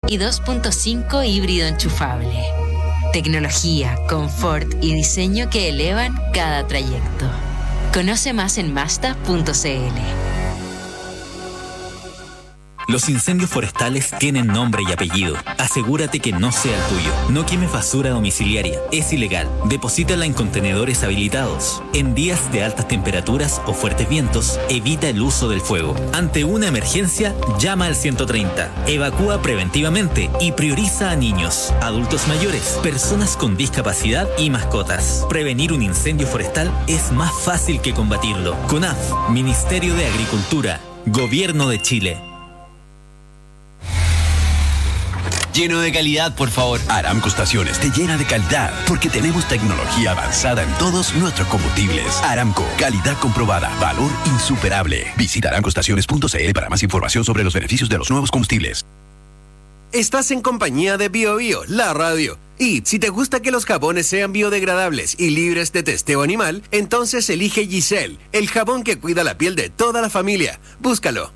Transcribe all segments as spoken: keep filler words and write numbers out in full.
y dos punto cinco híbrido enchufable. Tecnología, confort y diseño que elevan cada trayecto. Conoce más en Mazda punto c l. Los incendios forestales tienen nombre y apellido. Asegúrate que no sea el tuyo. No quemes basura domiciliaria. Es ilegal. Deposítala en contenedores habilitados. En días de altas temperaturas o fuertes vientos, evita el uso del fuego. Ante una emergencia, llama al ciento treinta. Evacúa preventivamente y prioriza a niños, adultos mayores, personas con discapacidad y mascotas. Prevenir un incendio forestal es más fácil que combatirlo. CONAF, Ministerio de Agricultura, Gobierno de Chile. Lleno de calidad, por favor. Aramco Estaciones te llena de calidad porque tenemos tecnología avanzada en todos nuestros combustibles. Aramco, calidad comprobada, valor insuperable. Visita aramco estaciones punto c l para más información sobre los beneficios de los nuevos combustibles. Estás en compañía de Bio Bio, la radio. Y si te gusta que los jabones sean biodegradables y libres de testeo animal, entonces elige Giselle, el jabón que cuida la piel de toda la familia. Búscalo.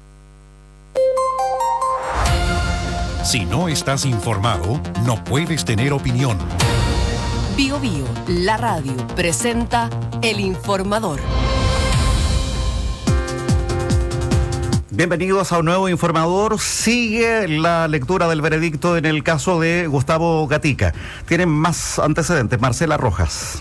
Si no estás informado, no puedes tener opinión. Bio Bio, la radio, presenta El Informador. Bienvenidos a un nuevo Informador. Sigue la lectura del veredicto en el caso de Gustavo Gatica. Tienen más antecedentes. Marcela Rojas.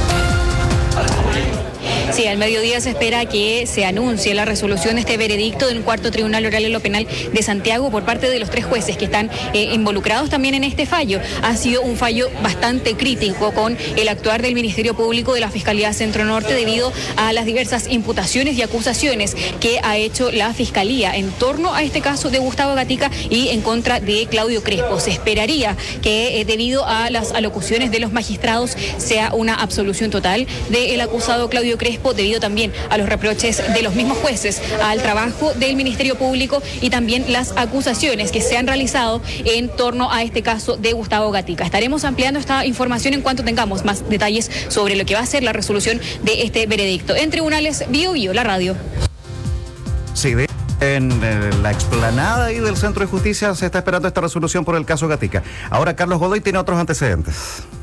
Sí, al mediodía se espera que se anuncie la resolución de este veredicto del cuarto Tribunal Oral en lo Penal de Santiago por parte de los tres jueces que están eh, involucrados también en este fallo. Ha sido un fallo bastante crítico con el actuar del Ministerio Público de la Fiscalía Centro Norte debido a las diversas imputaciones y acusaciones que ha hecho la Fiscalía en torno a este caso de Gustavo Gatica y en contra de Claudio Crespo. Se esperaría que eh, debido a las alocuciones de los magistrados sea una absolución total del acusado Claudio Crespo, debido también a los reproches de los mismos jueces, al trabajo del Ministerio Público y también las acusaciones que se han realizado en torno a este caso de Gustavo Gatica. Estaremos ampliando esta información en cuanto tengamos más detalles sobre lo que va a ser la resolución de este veredicto. En tribunales, Bio Bio, la radio. Sí, de en eh, la explanada ahí del Centro de Justicia se está esperando esta resolución por el caso Gatica. Ahora Carlos Godoy tiene otros antecedentes.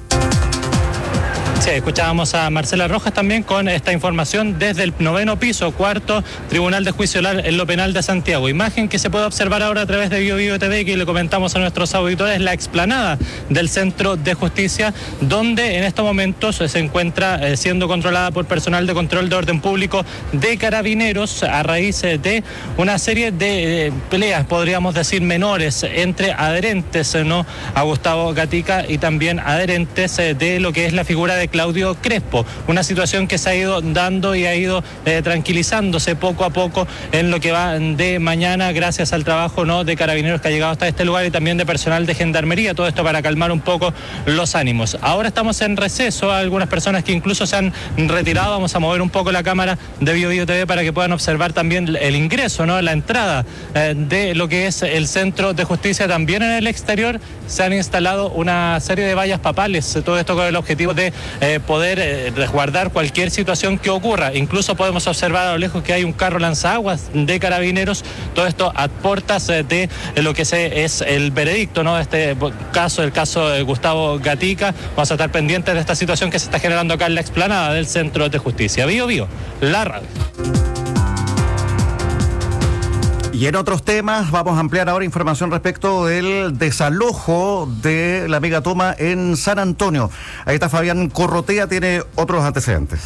Sí, escuchábamos a Marcela Rojas también con esta información desde el noveno piso, cuarto Tribunal de Juicio Oral en lo Penal de Santiago. Imagen que se puede observar ahora a través de Bio Bio T V, que le comentamos a nuestros auditores, la explanada del Centro de Justicia, donde en estos momentos se encuentra eh, siendo controlada por personal de control de orden público de Carabineros a raíz eh, de una serie de eh, peleas, podríamos decir, menores entre adherentes eh, no a Gustavo Gatica y también adherentes eh, de lo que es la figura de Claudio Crespo, una situación que se ha ido dando y ha ido eh, tranquilizándose poco a poco en lo que va de mañana gracias al trabajo no de Carabineros que ha llegado hasta este lugar y también de personal de Gendarmería, todo esto para calmar un poco los ánimos. Ahora estamos en receso, algunas personas que incluso se han retirado, vamos a mover un poco la cámara de Bio Bio T V para que puedan observar también el ingreso, no la entrada eh, de lo que es el Centro de Justicia. También en el exterior se han instalado una serie de vallas papales, todo esto con el objetivo de Eh, poder eh, resguardar cualquier situación que ocurra. Incluso podemos observar a lo lejos que hay un carro lanzaguas de Carabineros, todo esto a puertas eh, de eh, lo que se, es el veredicto, ¿no? Este caso, el caso de Gustavo Gatica. Vamos a estar pendientes de esta situación que se está generando acá en la explanada del Centro de Justicia. Bio Bio, la radio. Y en otros temas vamos a ampliar ahora información respecto del desalojo de la megatoma en San Antonio. Ahí está Fabián Corrotea, tiene otros antecedentes.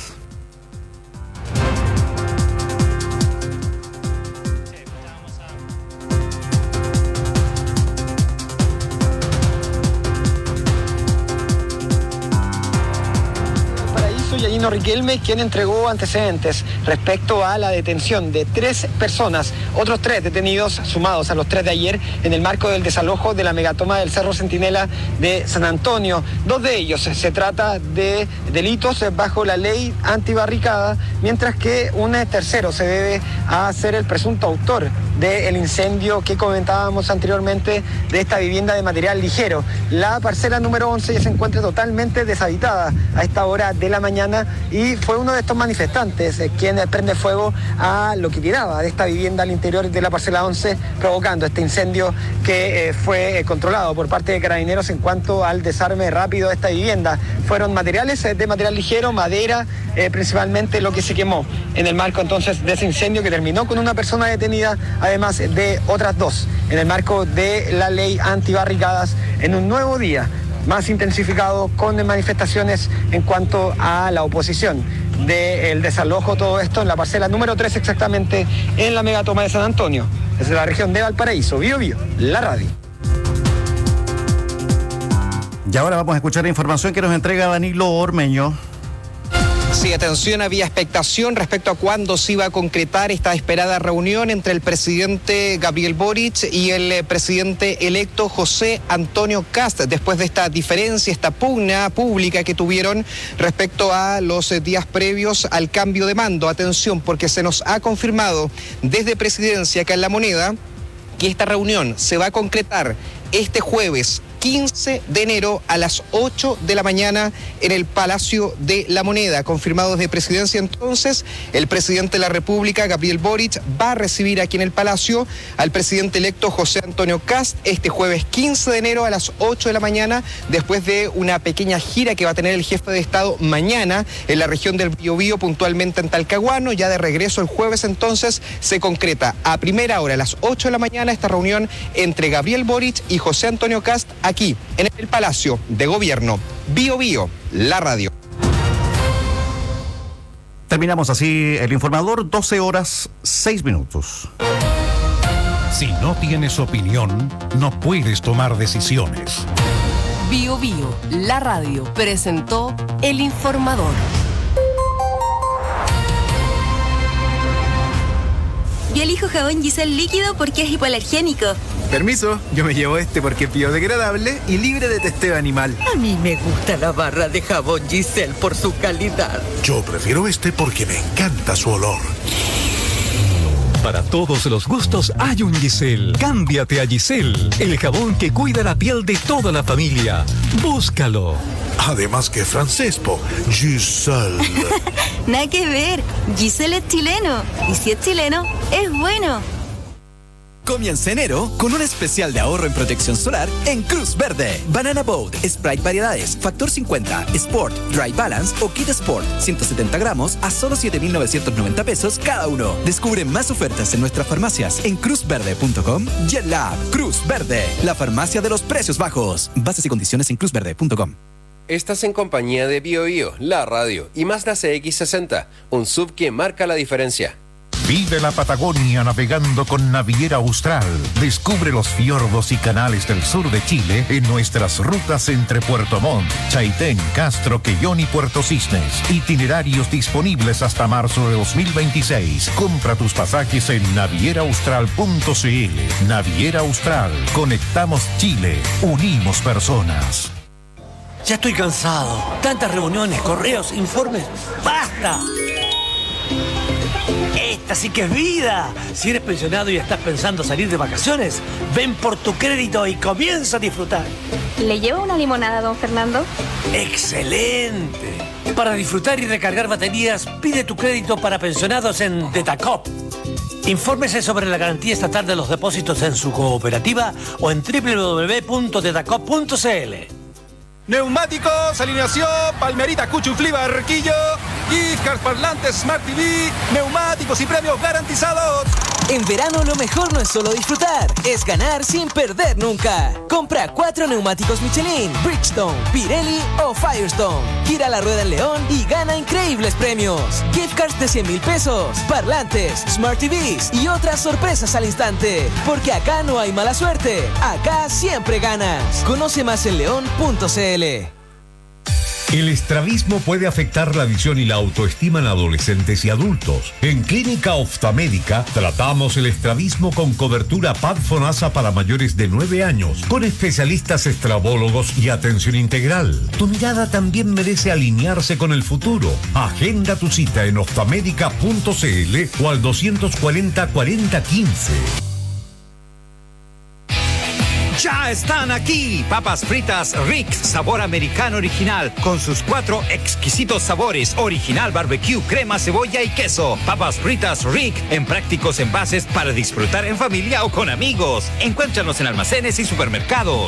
Yanino Riquelme, quien entregó antecedentes respecto a la detención de tres personas, otros tres detenidos sumados a los tres de ayer en el marco del desalojo de la megatoma del Cerro Centinela de San Antonio. Dos de ellos se trata de delitos bajo la ley antibarricada, mientras que un tercero se debe a ser el presunto autor del incendio que comentábamos anteriormente de esta vivienda de material ligero. La parcela número once ya se encuentra totalmente deshabitada a esta hora de la mañana y fue uno de estos manifestantes eh, quien prende fuego a lo que quedaba de esta vivienda al interior anterior de la parcela once, provocando este incendio que eh, fue eh, controlado por parte de Carabineros en cuanto al desarme rápido de esta vivienda. Fueron materiales eh, de material ligero, madera, eh, principalmente lo que se quemó en el marco entonces de ese incendio que terminó con una persona detenida, además de otras dos, en el marco de la ley antibarricadas, en un nuevo día más intensificado con manifestaciones en cuanto a la oposición del desalojo, todo esto en la parcela número tres exactamente en la megatoma de San Antonio, desde la región de Valparaíso. Bio Bio, la radio. Y ahora vamos a escuchar la información que nos entrega Danilo Ormeño. Sí, atención, había expectación respecto a cuándo se iba a concretar esta esperada reunión entre el presidente Gabriel Boric y el eh, presidente electo José Antonio Kast, después de esta diferencia, esta pugna pública que tuvieron respecto a los eh, días previos al cambio de mando. Atención, porque se nos ha confirmado desde Presidencia acá en La Moneda que esta reunión se va a concretar este jueves quince de enero a las ocho de la mañana en el Palacio de La Moneda. Confirmado desde Presidencia entonces, el presidente de la República, Gabriel Boric, va a recibir aquí en el Palacio al presidente electo José Antonio Kast este jueves quince de enero a las ocho de la mañana, después de una pequeña gira que va a tener el jefe de Estado mañana en la región del Biobío, puntualmente en Talcahuano. Ya de regreso el jueves entonces se concreta a primera hora, a las ocho de la mañana, esta reunión entre Gabriel Boric y José Antonio Kast aquí en el Palacio de Gobierno. Bio Bio, la radio. Terminamos así el informador, doce horas, seis minutos. Si no tienes opinión, no puedes tomar decisiones. Bio Bio, la radio, presentó el informador. Yo elijo jabón Giselle líquido porque es hipoalergénico. Permiso, yo me llevo este porque es biodegradable y libre de testeo animal. A mí me gusta la barra de jabón Giselle por su calidad. Yo prefiero este porque me encanta su olor. Para todos los gustos hay un Giselle. Cámbiate a Giselle, el jabón que cuida la piel de toda la familia. Búscalo. Además que francés, po. Giselle. Nada que ver. Giselle es chileno. Y si es chileno, es bueno. Comienza enero con un especial de ahorro en protección solar en Cruz Verde. Banana Boat, Sprite variedades, Factor cincuenta, Sport, Dry Balance o Kit Sport, ciento setenta gramos a solo siete mil novecientos noventa pesos cada uno. Descubre más ofertas en nuestras farmacias en cruz verde punto com y en la app Cruz Verde, la farmacia de los precios bajos. Bases y condiciones en cruz verde punto com. Estás en compañía de Bio Bio, la radio y Mazda C X sesenta, un S U V que marca la diferencia. Vive la Patagonia navegando con Naviera Austral. Descubre los fiordos y canales del sur de Chile en nuestras rutas entre Puerto Montt, Chaitén, Castro, Quellón y Puerto Cisnes. Itinerarios disponibles hasta marzo de dos mil veintiséis. Compra tus pasajes en naviera austral punto c l. Naviera Austral. Conectamos Chile. Unimos personas. Ya estoy cansado. Tantas reuniones, correos, informes. ¡Basta! Esta sí que es vida. Si eres pensionado y estás pensando salir de vacaciones, ven por tu crédito y comienza a disfrutar. ¿Le lleva una limonada, don Fernando? ¡Excelente! Para disfrutar y recargar baterías, pide tu crédito para pensionados en Detacop. Infórmese sobre la garantía estatal de los depósitos en su cooperativa o en doble u doble u doble u punto detacop punto c l. Neumáticos, alineación, Palmerita, Cuchuflí, Barquillo, gift parlantes, Smart T V, neumáticos y premios garantizados. En verano lo mejor no es solo disfrutar, es ganar sin perder nunca. Compra cuatro neumáticos Michelin, Bridgestone, Pirelli o Firestone. Gira la rueda en León y gana increíbles premios. Gift cards de cien mil pesos, parlantes, Smart T Vs y otras sorpresas al instante. Porque acá no hay mala suerte, acá siempre ganas. Conoce más en león punto c l. El estrabismo puede afectar la visión y la autoestima en adolescentes y adultos. En Clínica Oftalmédica tratamos el estrabismo con cobertura P A D FONASA para mayores de nueve años, con especialistas estrabólogos y atención integral. Tu mirada también merece alinearse con el futuro. Agenda tu cita en oftalmédica punto c l o al doscientos cuarenta, cuarenta, quince. Ya están aquí. Papas fritas Rick, sabor americano original, con sus cuatro exquisitos sabores: original, barbecue, crema, cebolla y queso. Papas fritas Rick, en prácticos envases para disfrutar en familia o con amigos. Encuéntranos en almacenes y supermercados.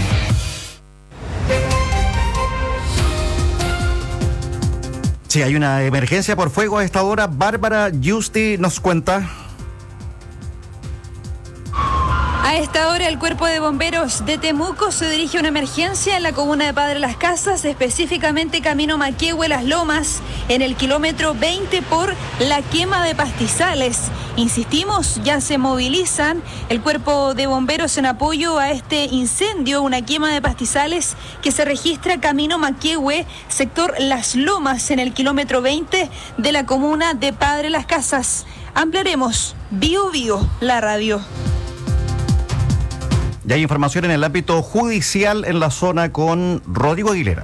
Si hay una emergencia por fuego a esta hora, Bárbara Yusti nos cuenta. A esta hora, el Cuerpo de Bomberos de Temuco se dirige a una emergencia en la comuna de Padre Las Casas, específicamente camino Maquehue Las Lomas, en el kilómetro veinte por la quema de pastizales. Insistimos, ya se movilizan el Cuerpo de Bomberos en apoyo a este incendio, una quema de pastizales que se registra camino Maquehue, sector Las Lomas, en el kilómetro veinte de la comuna de Padre Las Casas. Ampliaremos Bio Bio, la radio. Y hay información en el ámbito judicial en la zona con Rodrigo Aguilera.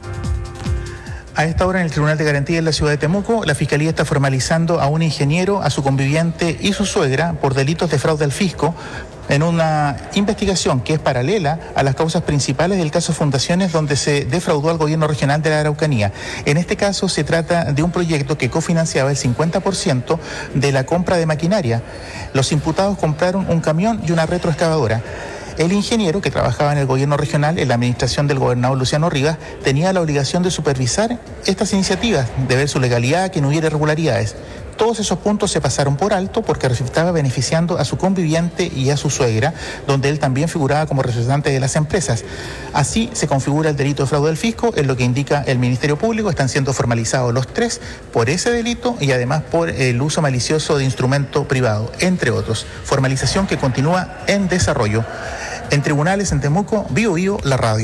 A esta hora en el Tribunal de Garantía en la ciudad de Temuco, la Fiscalía está formalizando a un ingeniero, a su conviviente y su suegra por delitos de fraude al fisco en una investigación que es paralela a las causas principales del caso Fundaciones, donde se defraudó al gobierno regional de la Araucanía. En este caso se trata de un proyecto que cofinanciaba el cincuenta por ciento de la compra de maquinaria. Los imputados compraron un camión y una retroexcavadora. El ingeniero, que trabajaba en el gobierno regional, en la administración del gobernador Luciano Rivas, tenía la obligación de supervisar estas iniciativas, de ver su legalidad, que no hubiera irregularidades. Todos esos puntos se pasaron por alto porque resultaba beneficiando a su conviviente y a su suegra, donde él también figuraba como representante de las empresas. Así se configura el delito de fraude al fisco, en lo que indica el Ministerio Público. Están siendo formalizados los tres por ese delito y además por el uso malicioso de instrumento privado, entre otros. Formalización que continúa en desarrollo. En tribunales en Temuco, Bio Bio, la radio.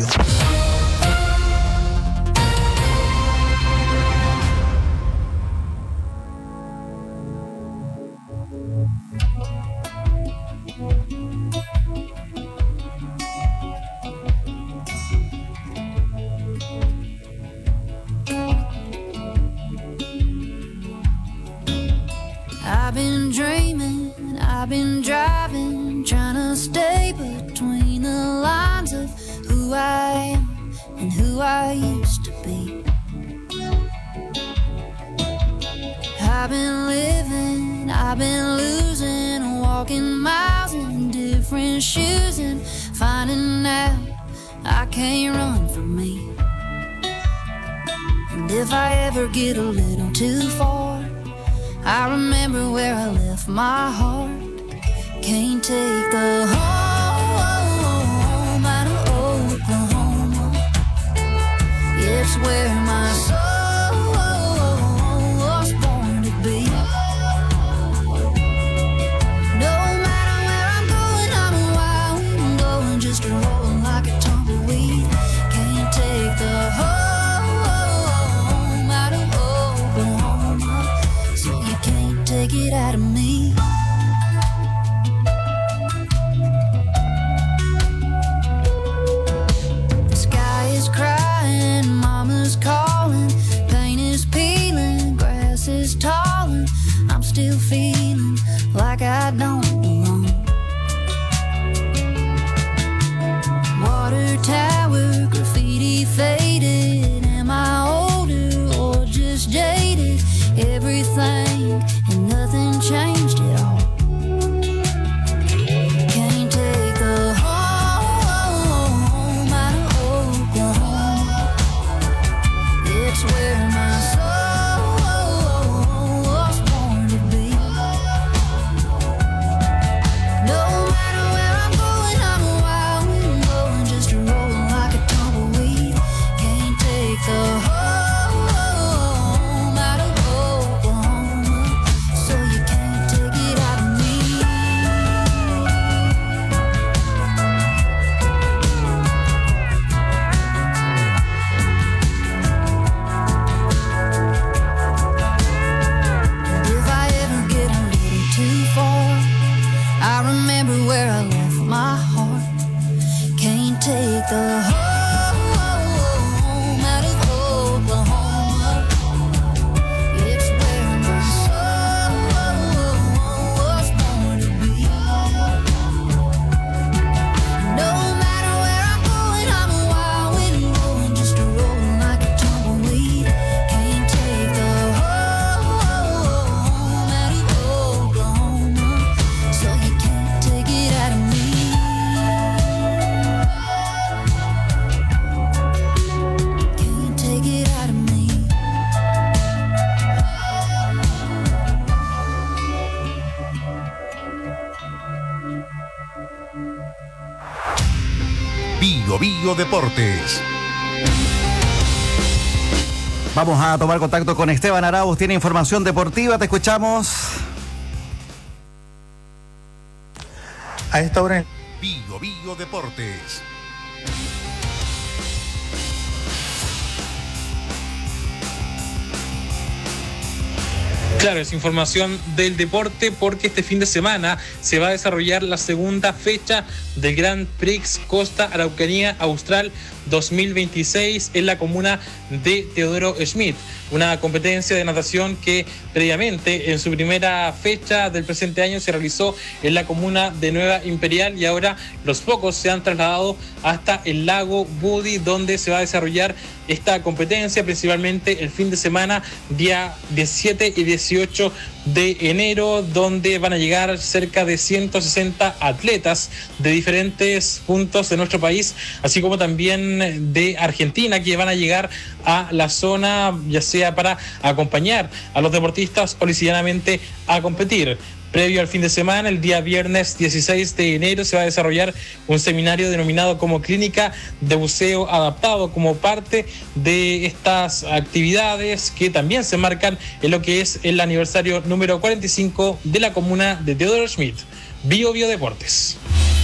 I've been dreaming, I've been driving, trying to stay between the lines of who I am and who I used to be. I've been living, I've been losing, walking miles in different shoes and finding out I can't run from me. And if I ever get a little too far, I remember where I left my heart. Can't take the home out of Oklahoma. It's where my soul was born to be. No matter where I'm going, I'm a wild wind blowing, just rolling like a tumbleweed. Can't take the home out of Oklahoma, so you can't take it out of me. The sky is crying, mama's calling, pain is peeling, grass is tall, and I'm still feeling like I don't belong. Water tower, graffiti faded. Am I older or just jaded? Everything and nothing changed at all. Can't take the home out of Oklahoma. It's where my soul was born to be. No matter where I'm going, I'm a wild wind blowing, just rolling like a tumbleweed. Can't take the home out of Oklahoma, so you can't take it out of me. If I ever get a little too far, I remember where I left my heart. Can't take the home out of Oklahoma. It's where my soul was born to be. No matter Bio Bio Deportes. Vamos a tomar contacto con Esteban Arauz, tiene información deportiva, te escuchamos. A esta hora en Bio Bio Deportes. Claro, es información del deporte porque este fin de semana se va a desarrollar la segunda fecha del Grand Prix Costa Araucanía Austral dos mil veintiséis en la comuna de Teodoro Schmidt, una competencia de natación que previamente en su primera fecha del presente año se realizó en la comuna de Nueva Imperial y ahora los focos se han trasladado hasta el lago Budi, donde se va a desarrollar esta competencia principalmente el fin de semana día diecisiete y dieciocho de enero, donde van a llegar cerca de ciento sesenta atletas de diferentes puntos de nuestro país, así como también de Argentina, que van a llegar a la zona ya sea para acompañar a los deportistas o livianamente a competir. Previo al fin de semana, el día viernes dieciséis de enero, se va a desarrollar un seminario denominado como Clínica de Buceo Adaptado, como parte de estas actividades que también se marcan en lo que es el aniversario número cuarenta y cinco de la comuna de Teodoro Schmidt. Bio Bio Deportes.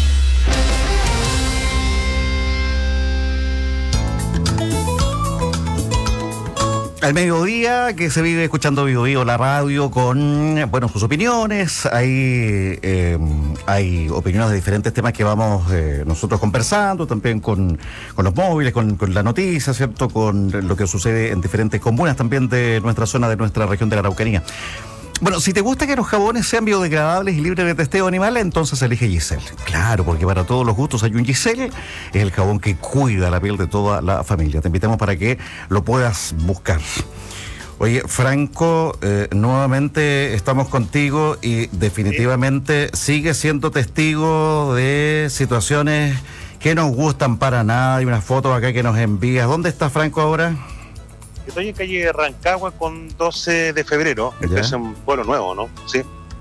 Al mediodía, que se vive escuchando Bio Bio, la radio, con, bueno, sus opiniones. Hay, eh, hay opiniones de diferentes temas que vamos eh, nosotros conversando, también con, con los móviles, con, con la noticia, ¿cierto? Con lo que sucede en diferentes comunas también de nuestra zona, de nuestra región de la Araucanía. Bueno, si te gusta que los jabones sean biodegradables y libres de testeo animal, entonces elige Giselle. Claro, porque para todos los gustos hay un Giselle, es el jabón que cuida la piel de toda la familia. Te invitamos para que lo puedas buscar. Oye, Franco, eh, nuevamente estamos contigo y definitivamente sigue siendo testigo de situaciones que nos gustan para nada. Hay unas fotos acá que nos envías. ¿Dónde está Franco ahora? Estoy en calle Rancagua con doce de febrero, este es un pueblo nuevo, ¿no? Sí.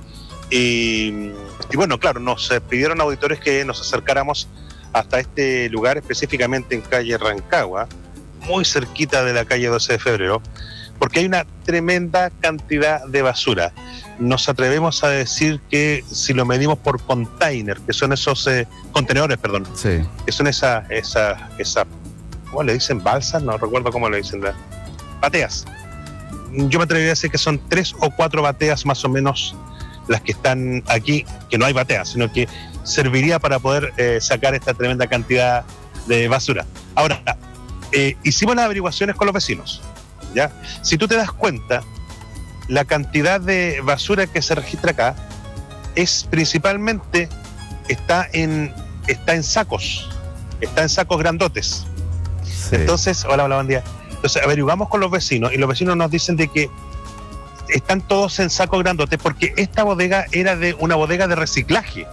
Y, y bueno, claro, nos pidieron auditores que nos acercáramos hasta este lugar, específicamente en calle Rancagua, muy cerquita de la calle doce de febrero, porque hay una tremenda cantidad de basura. Nos atrevemos a decir que si lo medimos por container, que son esos eh, contenedores, perdón, sí, que son esa, esa, esa, ¿cómo le dicen? ¿Balsas? No recuerdo cómo le dicen. La, bateas. Yo me atrevería a decir que son tres o cuatro bateas más o menos las que están aquí, que no hay bateas, sino que serviría para poder eh, sacar esta tremenda cantidad de basura. Ahora, eh, hicimos las averiguaciones con los vecinos, ¿ya? Si tú te das cuenta, la cantidad de basura que se registra acá es principalmente, está en, está en sacos, está en sacos grandotes. Sí. Entonces, hola, hola, buen día. Entonces averiguamos con los vecinos y los vecinos nos dicen de que están todos en sacos grandotes porque esta bodega era de una bodega de reciclaje.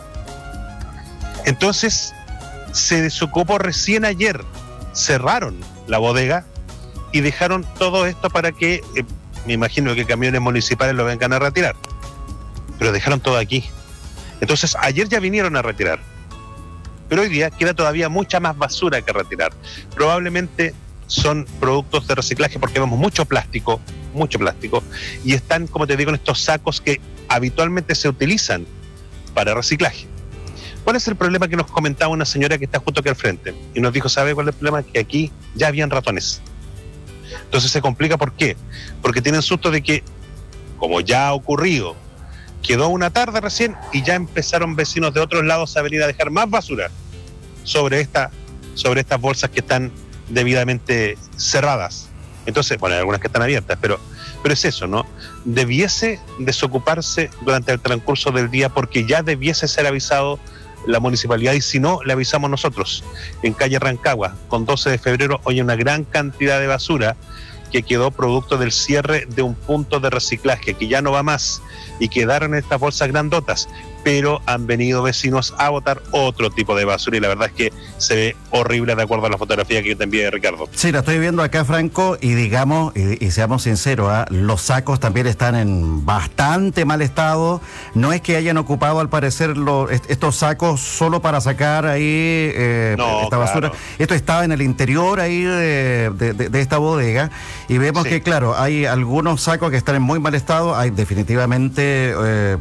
Entonces se desocupó recién ayer, cerraron la bodega y dejaron todo esto para que, eh, me imagino que camiones municipales lo vengan a retirar, pero dejaron todo aquí. Entonces ayer ya vinieron a retirar, pero hoy día queda todavía mucha más basura que retirar. Probablemente son productos de reciclaje porque vemos mucho plástico, mucho plástico, y están, como te digo, en estos sacos que habitualmente se utilizan para reciclaje. ¿Cuál es el problema que nos comentaba una señora que está justo aquí al frente? Y nos dijo, ¿sabe cuál es el problema? Que aquí ya habían ratones. Entonces se complica, ¿por qué? Porque tienen susto de que, como ya ha ocurrido, quedó una tarde recién y ya empezaron vecinos de otros lados a venir a dejar más basura sobre, esta, sobre estas bolsas que están debidamente cerradas. Entonces, bueno, hay algunas que están abiertas, pero, pero es eso, ¿no? Debiese desocuparse durante el transcurso del día porque ya debiese ser avisado la municipalidad y si no, le avisamos nosotros. En calle Rancagua, con doce de febrero, hoy hay una gran cantidad de basura que quedó producto del cierre de un punto de reciclaje que ya no va más y quedaron estas bolsas grandotas. pero han venido vecinos a botar otro tipo de basura y la verdad es que se ve horrible de acuerdo a la fotografía que yo te envié, Ricardo. Sí, la estoy viendo acá, Franco, y digamos, y, y seamos sinceros, ¿eh? Los sacos también están en bastante mal estado. No es que hayan ocupado, al parecer, lo, est- estos sacos solo para sacar ahí eh, No, esta basura. claro. Esto estaba en el interior ahí de, de- de- de esta bodega y vemos Sí. que, claro, hay algunos sacos que están en muy mal estado. Hay definitivamente eh,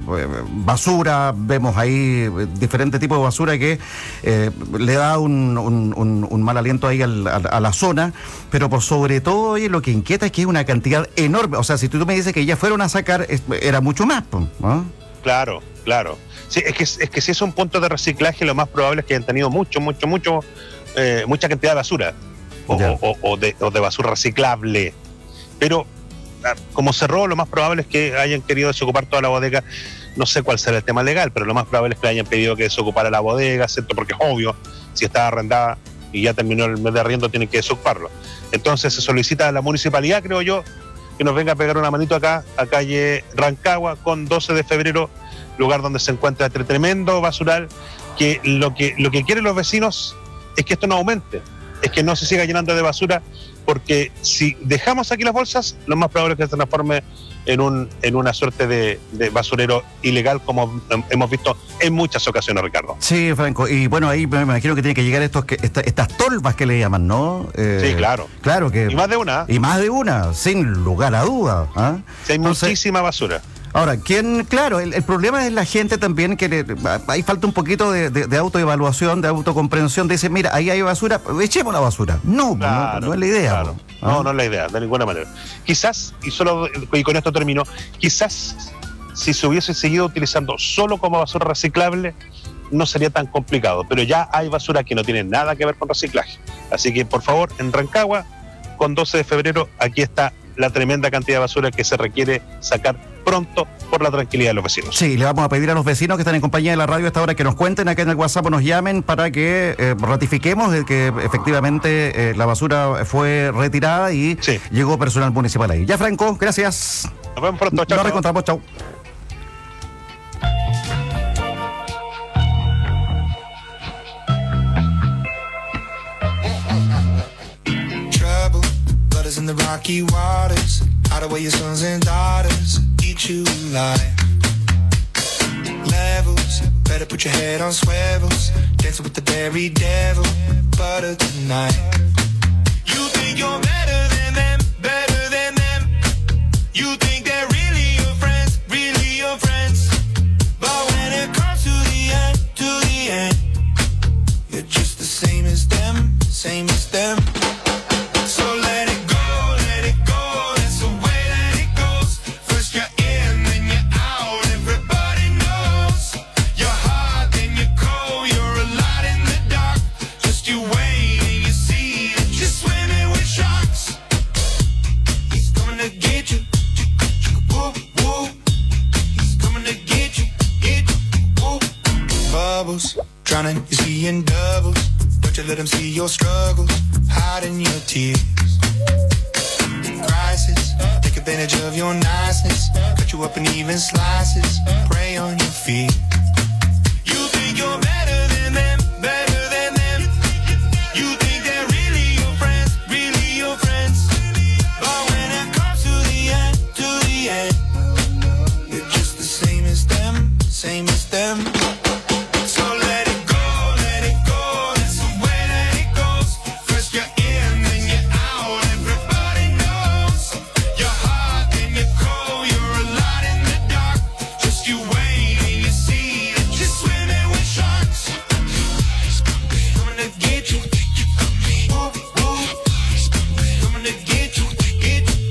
basura. Vemos ahí diferentes tipos de basura que eh, le da un, un, un, un mal aliento ahí al, a, a la zona, pero por sobre todo, oye, lo que inquieta es que es una cantidad enorme. O sea, si tú me dices que ya fueron a sacar, es- era mucho más, ¿no? Claro, claro. Sí, es que, es que si es un punto de reciclaje, lo más probable es que hayan tenido mucho, mucho, mucho, eh, mucha cantidad de basura o, o, o, de, o de basura reciclable. Pero ah, como cerró, lo más probable es que hayan querido desocupar toda la bodega. No sé cuál será el tema legal, pero lo más probable es que hayan pedido que desocupara la bodega, ¿cierto? Porque es obvio, si está arrendada y ya terminó el mes de arriendo, tienen que desocuparlo. Entonces se solicita a la municipalidad, creo yo, que nos venga a pegar una manito acá, a calle Rancagua, con doce de febrero, lugar donde se encuentra este tremendo basural, que lo que, lo que quieren los vecinos es que esto no aumente, es que no se siga llenando de basura, porque si dejamos aquí las bolsas, lo más probable es que se transforme en un en una suerte de, de basurero ilegal, como hemos visto en muchas ocasiones, Ricardo. Sí, Franco, y bueno, ahí me imagino que tiene que llegar estos que esta- estas tolvas que le llaman, ¿no? Eh, Sí, claro. Claro que... Y más de una. Y más de una, sin lugar a duda. ¿Ah? Sí, hay Entonces, muchísima basura. ahora, ¿quién? Claro, el, el problema es la gente también que le- ahí falta un poquito de, de- de autoevaluación, de autocomprensión. Dice, mira, ahí hay basura, echemos la basura. No, no, Claro, no es la idea. claro. ¿Ah? No, no es la idea, de ninguna manera. Quizás, y solo y con esto termino, quizás si se hubiese seguido utilizando solo como basura reciclable, no sería tan complicado. Pero ya hay basura que no tiene nada que ver con reciclaje. Así que, por favor, en Rancagua, con doce de febrero, aquí está la tremenda cantidad de basura que se requiere sacar pronto por la tranquilidad de los vecinos. Sí, le vamos a pedir a los vecinos que están en compañía de la radio a esta hora que nos cuenten acá en el WhatsApp o nos llamen para que eh, ratifiquemos de que efectivamente eh, la basura fue retirada y llegó personal municipal ahí. Ya, Franco, gracias. Nos vemos pronto, chao. Nos reencontramos, chao. Trouble, blood is in the rocky waters. Hide away your sons and daughters, eat you alive. Levels, better put your head on swivels. Dancing with the very devil, butter tonight. You think you're better than them, better than them. You think they're really your friends, really your friends. But when it comes to the end, to the end, you're just the same as them, same as them. So let it go, let it go, that's the way that it goes. First you're in, then you're out, everybody knows. You're hot, then you're cold, you're a light in the dark. Just you wait and you see that you're swimming with sharks. He's coming to get you, whoop, whoop. He's coming to get you, get you, whoop. Bubbles, drowning, you see in doubles. Don't you let him see your struggles, hiding your tears. Crisis, take advantage of your niceness. Cut you up in even slices, prey on your fear. You think you're better than them, better than them. You think they're really your friends, really your friends. But when it comes to the end, to the end, you're just the same as them, same as them. So let it go, let it go, that's the way that it goes. First you're in, then you're out, everybody knows. You're hot, then you're cold, you're a light in the dark. Just you wait and you see that you're swimming with sharks. Coming to get you, whoop, whoop. Coming to get you, get you.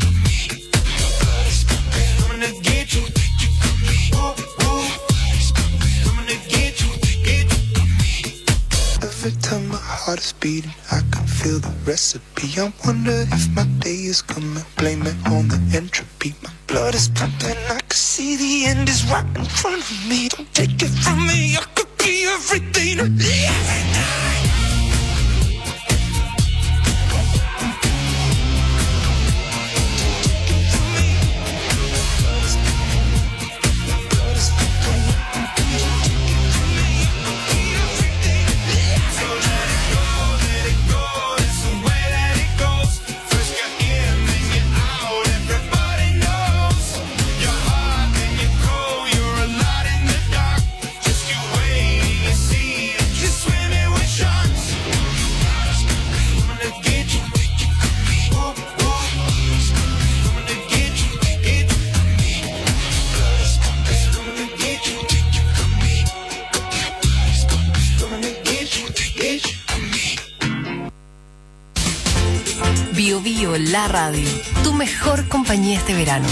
Coming to get you, whoop, whoop. Coming to get you, get you. Every time my heart is beating, I can feel the recipe. I wonder if my day is coming. Blame it on the entropy. My blood is pumping. I can see the end is right in front of me. Don't take it from me. I could be everything. Every night. Bio Bio, la radio, tu mejor compañía este verano.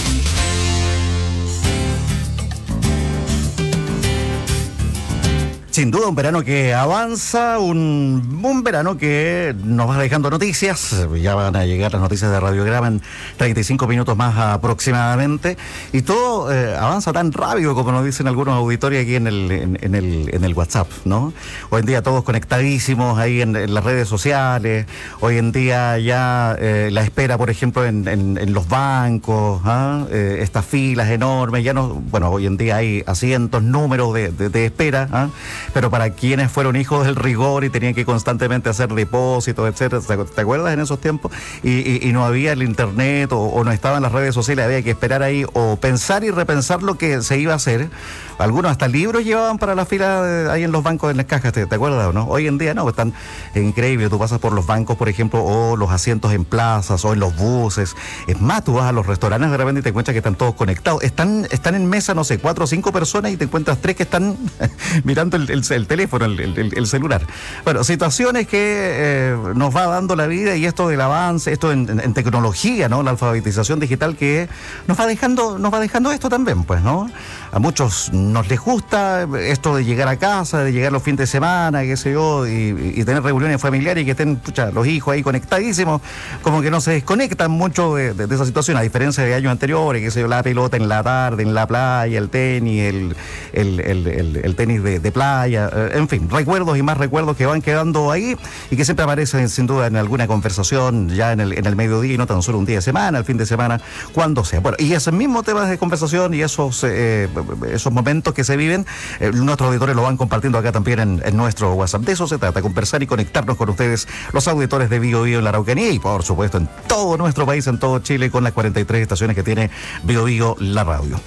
Sin duda un verano que avanza, un, un verano que nos va dejando noticias. Ya van a llegar las noticias de Radiograma en treinta y cinco minutos más aproximadamente. Y todo eh, avanza tan rápido como nos dicen algunos auditorios aquí en el, en, en el, en el WhatsApp, ¿no? Hoy en día todos conectadísimos ahí en, en las redes sociales. Hoy en día ya eh, la espera, por ejemplo, en, en, en los bancos, ¿ah? eh, estas filas enormes. Ya no, bueno, hoy en día hay asientos, números de, de, de espera, ¿ah? Pero para quienes fueron hijos del rigor y tenían que constantemente hacer depósitos, etcétera, ¿te acuerdas en esos tiempos? Y, y, y no había el internet o, o no estaban las redes sociales, había que esperar ahí o pensar y repensar lo que se iba a hacer. Algunos hasta libros llevaban para la fila de, ahí en los bancos, en las cajas, ¿te, te acuerdas o no? Hoy en día no, están increíbles. Tú pasas por los bancos, por ejemplo, o los asientos en plazas o en los buses. Es más, tú vas a los restaurantes de repente y te encuentras que están todos conectados. Están, están en mesa, no sé, cuatro o cinco personas y te encuentras tres que están mirando el, el, el teléfono, el, el, el celular. Bueno, situaciones que eh, nos va dando la vida y esto del avance, esto en, en, en tecnología, ¿no? La alfabetización digital que nos va dejando, nos va dejando esto también, pues, ¿no? A muchos nos les gusta esto de llegar a casa, de llegar los fines de semana, qué sé yo, y, y tener reuniones familiares y que estén, pucha, los hijos ahí conectadísimos, como que no se desconectan mucho de, de, de esa situación, a diferencia de años anteriores, qué sé yo, la pelota en la tarde, en la playa, el tenis, el, el, el, el, el tenis de, de playa, eh, en fin, recuerdos y más recuerdos que van quedando ahí y que siempre aparecen sin duda en alguna conversación ya en el, en el mediodía y no tan solo un día de semana, el fin de semana, cuando sea. Bueno, y esos mismos temas de conversación y esos, eh, esos momentos que se viven, eh, nuestros auditores lo van compartiendo acá también en, en nuestro WhatsApp. De eso se trata, conversar y conectarnos con ustedes, los auditores de Bio Bio en la Araucanía y por supuesto en todo nuestro país, en todo Chile, con las cuarenta y tres estaciones que tiene Bio Bio la radio.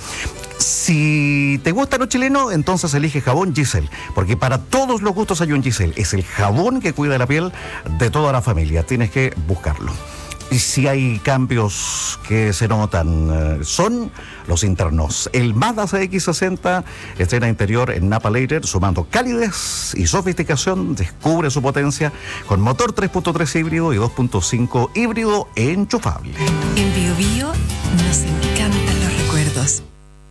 Si te gusta lo chileno, entonces elige jabón Giselle, porque para todos los gustos hay un Giselle. Es el jabón que cuida la piel de toda la familia. Tienes que buscarlo. Y si hay cambios que se notan, eh, son los internos. El Mazda C X sesenta estrena interior en Napa Later, sumando calidez y sofisticación. Descubre su potencia con motor tres punto tres híbrido y dos punto cinco híbrido enchufable. En Bio Bio nos encantan los recuerdos.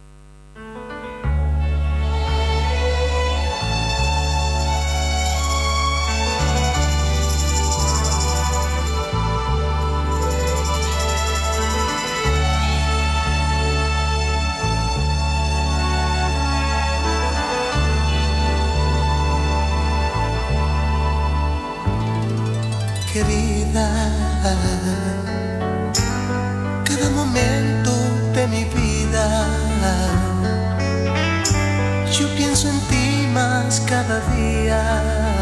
Querida, cada momento de mi vida, yo pienso en ti más cada día.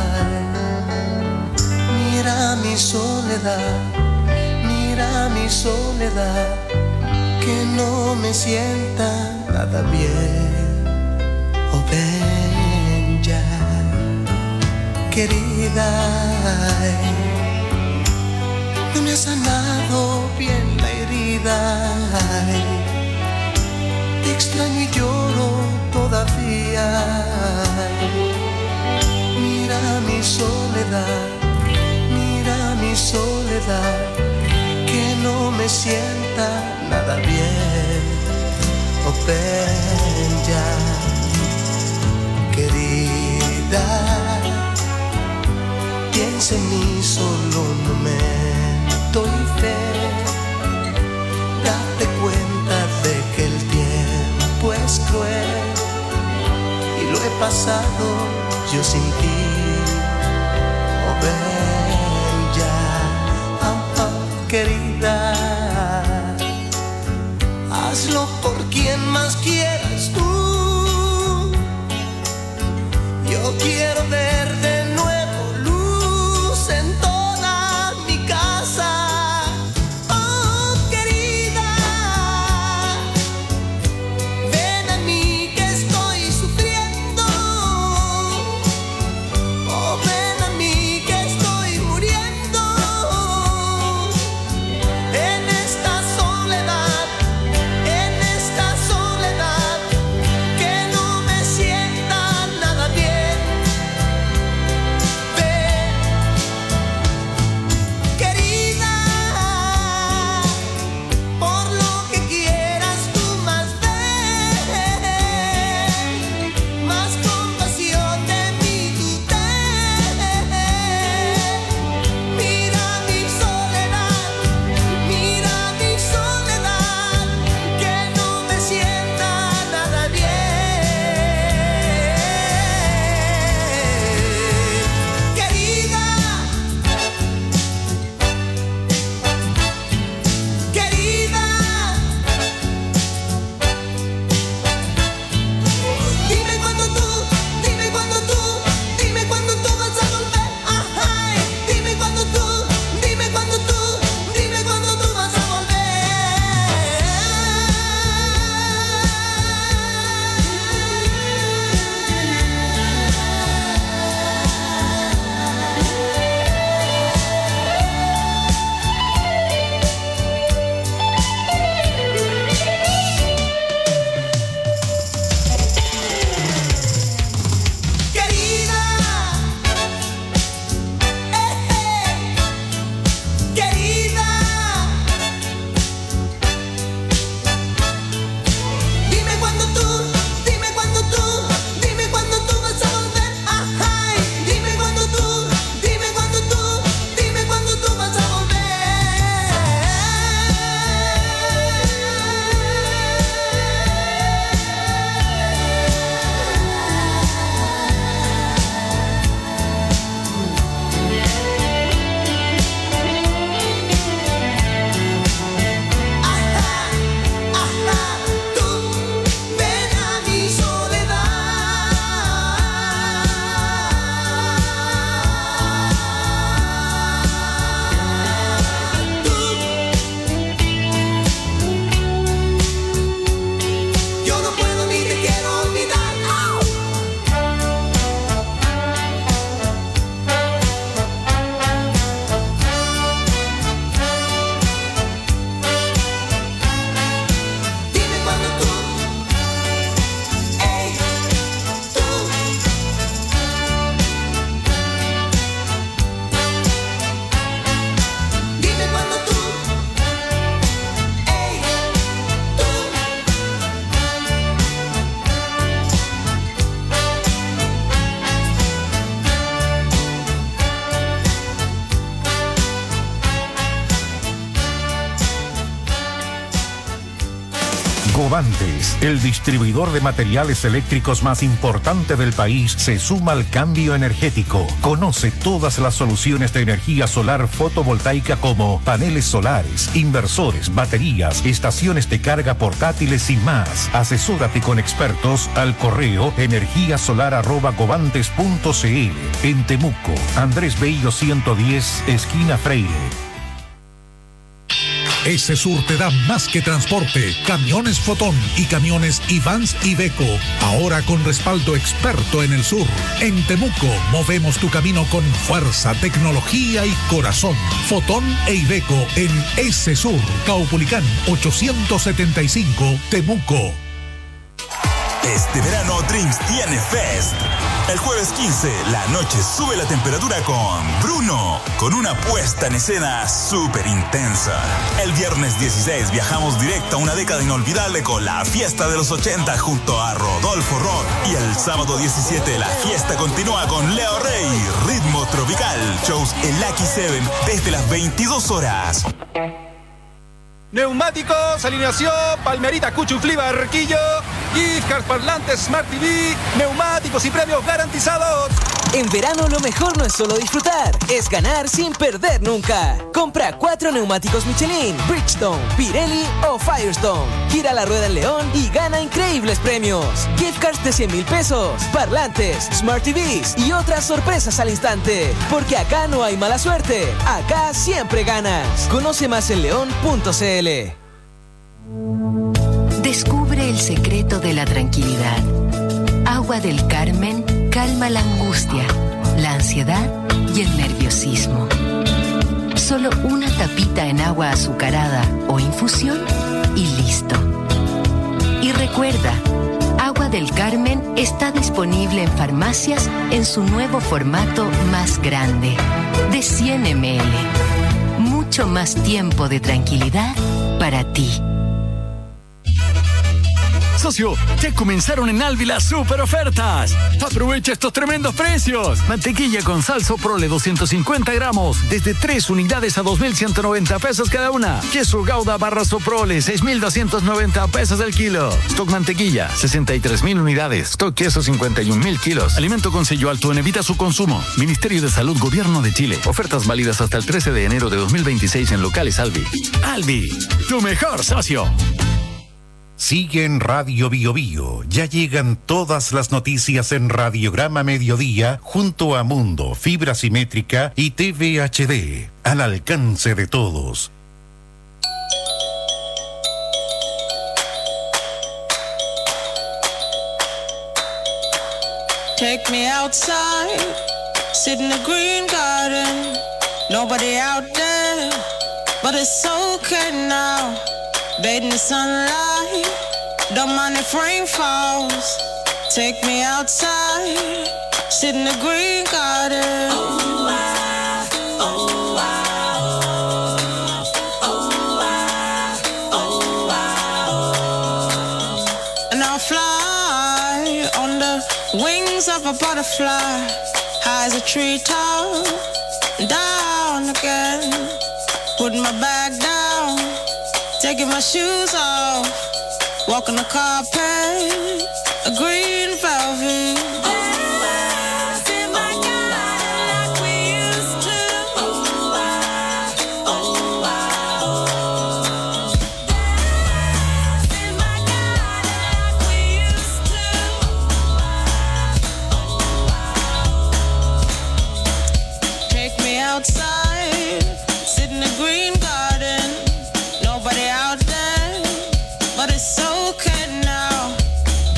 Mira mi soledad, mira mi soledad, que no me sienta nada bien. Oh, ven ya, querida. No me ha sanado bien la herida. Ay, te extraño y lloro todavía. Ay, mira mi soledad, mira mi soledad, que no me sienta nada bien. Oh, ven ya, querida, piensa en mí solo un momento y fe, date cuenta de que el tiempo es cruel y lo he pasado yo sin ti. Oh, ven ya, oh, oh, querida, hazlo por quien más quieras tú. Yo quiero ver de nuevo luz en toda mi casa. En esta soledad Govantes, el distribuidor de materiales eléctricos más importante del país, se suma al cambio energético. Conoce todas las soluciones de energía solar fotovoltaica como paneles solares, inversores, baterías, estaciones de carga portátiles y más. Asesórate con expertos al correo energía solar arroba govantes punto c l. En Temuco, Andrés Bello ciento diez, esquina Freire. Esesur te da más que transporte, camiones Fotón y camiones Ivans Iveco, ahora con respaldo experto en el sur. En Temuco movemos tu camino con fuerza, tecnología y corazón. Fotón e Iveco en Esesur, Caupolicán ochocientos setenta y cinco, Temuco. Este verano Drinks tiene Fest. El jueves quince, la noche sube la temperatura con Bruno, con una puesta en escena súper intensa. El viernes dieciséis viajamos directo a una década inolvidable con la fiesta de los ochenta junto a Rodolfo Rock. Y el sábado diecisiete la fiesta continúa con Leo Rey, ritmo tropical, shows en Lucky Seven desde las veintidós horas. Neumáticos, alineación, Palmerita, Cuchuflí, Barquillo, Gift, parlantes, Smart T V, neumáticos y premios garantizados. En verano lo mejor no es solo disfrutar, es ganar sin perder nunca. Compra cuatro neumáticos Michelin, Bridgestone, Pirelli o Firestone. Gira la rueda en León y gana increíbles premios. Gift cards de cien mil pesos, parlantes, Smart T Vs y otras sorpresas al instante. Porque acá no hay mala suerte, acá siempre ganas. Conoce más en león punto c l. Descubre el secreto de la tranquilidad. Agua del Carmen calma la angustia, la ansiedad y el nerviosismo. Solo una tapita en agua azucarada o infusión y listo. Y recuerda, Agua del Carmen está disponible en farmacias en su nuevo formato más grande, de cien mililitros. Mucho más tiempo de tranquilidad para ti. Socio, ya comenzaron en Alvi las super ofertas. Aprovecha estos tremendos precios. Mantequilla con sal Soprole doscientos cincuenta gramos, desde tres unidades a dos mil ciento noventa pesos cada una. Queso Gouda barra Soprole, seis mil doscientos noventa pesos el kilo. Stock mantequilla, sesenta y tres mil unidades. Stock queso, cincuenta y un mil kilos. Alimento con sello alto en evita su consumo. Ministerio de Salud, Gobierno de Chile. Ofertas válidas hasta el trece de enero de dos mil veintiséis en locales Alvi. Alvi, tu mejor socio. Sigue en Radio Bio Bio. Ya llegan todas las noticias en Radiograma Mediodía junto a Mundo, Fibra Simétrica y T V H D. Al alcance de todos. Take me outside, sit in the green garden. Nobody out there, but it's okay now. Bathe in the sunlight, don't mind if rain falls. Take me outside, sit in the green garden. Oh, I, oh, I, oh, I, oh, I. And I'll fly on the wings of a butterfly, high as a treetop, down again. Put my bag down, taking my shoes off, walking the carpet, a green velvet. Oh, I feel my God like we used to. Oh, I, oh, I, oh. I feel my God like we used to. Oh, I, take me outside, sit in the green garden. Nobody out there, but it's okay now.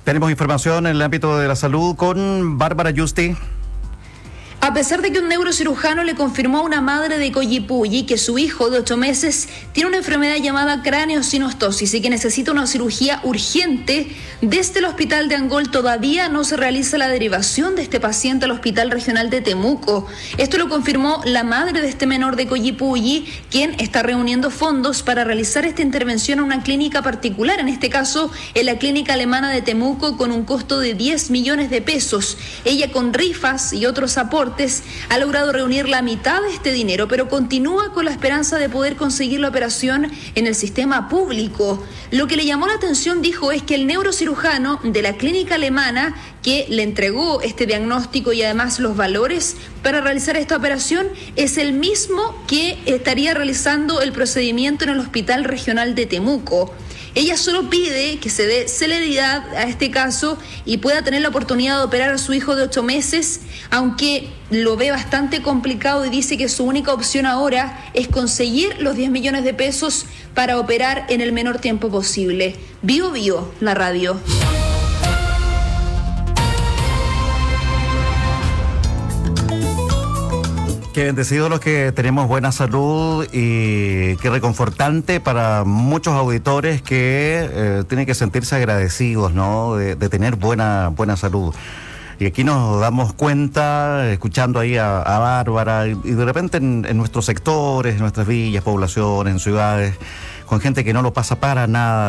Tenemos información en el ámbito de la salud con Bárbara Justi. A pesar de que un neurocirujano le confirmó a una madre de Coyipulli que su hijo de ocho meses tiene una enfermedad llamada craneosinostosis y que necesita una cirugía urgente, desde el hospital de Angol todavía no se realiza la derivación de este paciente al Hospital Regional de Temuco. Esto lo confirmó la madre de este menor de Coyipulli, quien está reuniendo fondos para realizar esta intervención en una clínica particular, en este caso en la clínica alemana de Temuco, con un costo de diez millones de pesos. Ella, con rifas y otros aportes, ha logrado reunir la mitad de este dinero, pero continúa con la esperanza de poder conseguir la operación en el sistema público. Lo que le llamó la atención, dijo, es que el neurocirujano de la clínica alemana que le entregó este diagnóstico y además los valores para realizar esta operación es el mismo que estaría realizando el procedimiento en el Hospital Regional de Temuco. Ella solo pide que se dé celeridad a este caso y pueda tener la oportunidad de operar a su hijo de ocho meses, aunque lo ve bastante complicado y dice que su única opción ahora es conseguir los diez millones de pesos para operar en el menor tiempo posible. Bio Bio, la radio. Qué bendecidos los que tenemos buena salud y qué reconfortante para muchos auditores que eh, tienen que sentirse agradecidos, ¿no? De, de tener buena, buena salud. Y aquí nos damos cuenta, escuchando ahí a, a Bárbara, y, y de repente en, en nuestros sectores, en nuestras villas, poblaciones, en ciudades, con gente que no lo pasa para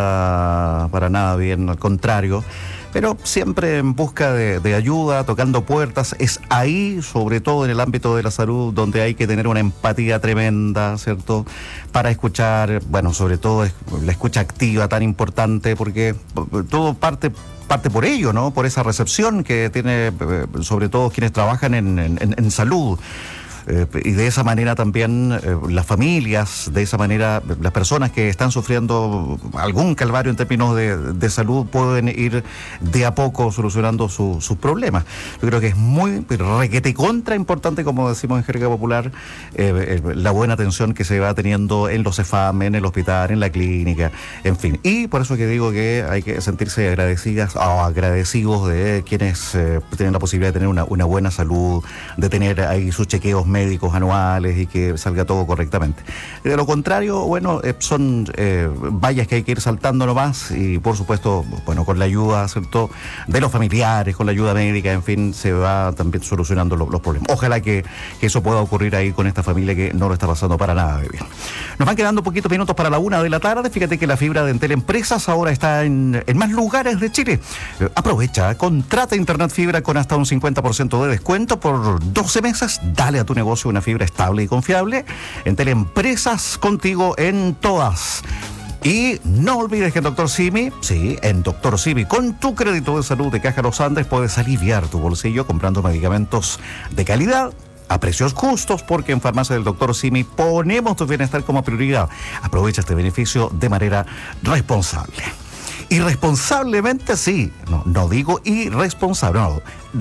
nada, para nada bien, al contrario, pero siempre en busca de, de ayuda, tocando puertas. Es ahí, sobre todo en el ámbito de la salud, donde hay que tener una empatía tremenda, ¿cierto? Para escuchar, bueno, sobre todo la escucha activa tan importante, porque todo parte... parte por ello, ¿no? Por esa recepción que tiene, eh, sobre todo quienes trabajan en, en, en salud. Eh, y de esa manera también eh, las familias, de esa manera las personas que están sufriendo algún calvario en términos de, de salud pueden ir de a poco solucionando su, sus problemas. Yo creo que es muy requete contra importante, como decimos en jerga popular, eh, eh, la buena atención que se va teniendo en los CEFAM, en el hospital, en la clínica, en fin. Y por eso que digo que hay que sentirse agradecidas o agradecidos de quienes eh, tienen la posibilidad de tener una, una buena salud, de tener ahí sus chequeos médicos anuales y que salga todo correctamente. De lo contrario, bueno, eh, son eh, vallas que hay que ir saltando nomás y por supuesto, bueno, con la ayuda, ¿cierto?, de los familiares, con la ayuda médica, en fin, se va también solucionando lo, los problemas. Ojalá que, que eso pueda ocurrir ahí con esta familia que no lo está pasando para nada de bien. Nos van quedando poquitos minutos para la una de la tarde. Fíjate que la fibra de Entel Empresas ahora está en, en más lugares de Chile. Eh, aprovecha, contrata internet fibra con hasta un cincuenta por ciento de descuento por doce meses. Dale a tu negocio una fibra estable y confiable. Entel Empresas, contigo en todas. Y no olvides que en Doctor Simi, sí, en Doctor Simi, con tu crédito de salud de Caja Los Andes puedes aliviar tu bolsillo comprando medicamentos de calidad a precios justos, porque en Farmacia del Doctor Simi ponemos tu bienestar como prioridad. Aprovecha este beneficio de manera responsable. Irresponsablemente, sí, no, no digo irresponsable, no,